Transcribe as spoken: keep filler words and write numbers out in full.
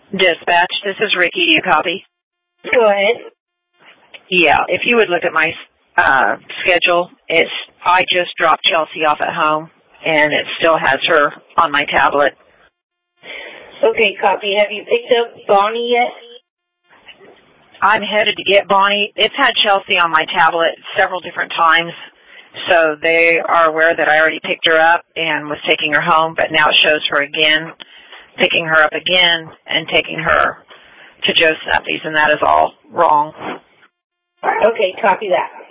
Dispatch, this is Ricky. Do you copy? Go ahead. Yeah, if you would look at my uh, schedule, it's I just dropped Chelsea off at home, and it still has her on my tablet. Okay, copy. Have you picked up Bonnie yet? I'm headed to get Bonnie. It's had Chelsea on my tablet several different times, so they are aware that I already picked her up and was taking her home, but now it shows her again, picking her up again, and taking her to Joe Snuffy's, and that is all wrong. Okay, copy that.